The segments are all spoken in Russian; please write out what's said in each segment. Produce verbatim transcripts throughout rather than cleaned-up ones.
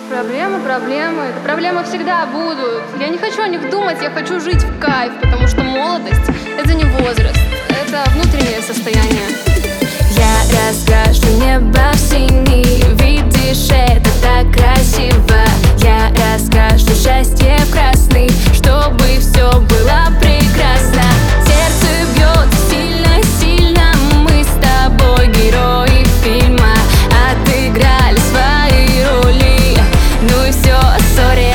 Проблемы, проблемы, это проблемы всегда будут. Я не хочу о них думать, я хочу жить в кайф, потому что молодость — это не возраст, это внутреннее состояние. Я раскрашу небо в синий, видишь, это так красиво. Я раскрашу счастье в красный, чтобы все было прекрасно. Сердце бьет сильно-сильно, мы с тобой герои фильма, отыграли свои роли, ну и все, сори.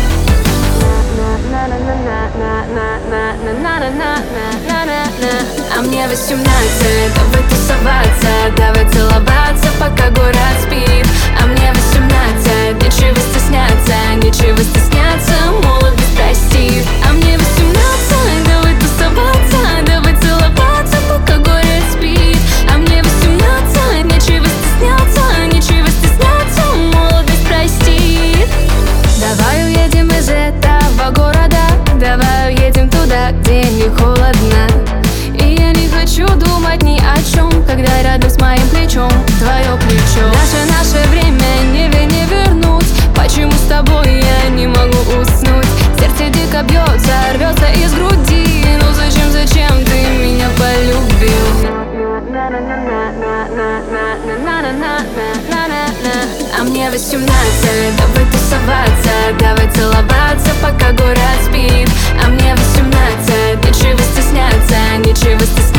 А мне восемнадцать, давай тусоваться, давай целоваться, пока город спит. А мне восемнадцать, нечего стесняться, нечего стесняться, молодость простит. А мне восемнадцать, давай тусоваться, давай целоваться, пока город спит. А мне восемнадцать, нечего стесняться, нечего стесняться, молодость простит. Давай уедем из этого города, давай уедем туда, где не холодно. И я не хочу думать ни о чем, когда рядом с моим плечом твое плечо. Даже наше время не, не вернуть. Почему с тобой я не могу уснуть? Сердце дико бьется, рвется из груди. Ну зачем, зачем ты меня полюбил? А мне восемнадцать, давай тусоваться, давай целоваться, пока город спит. А мне восемнадцать, нечего стесняться, нечего стесняться.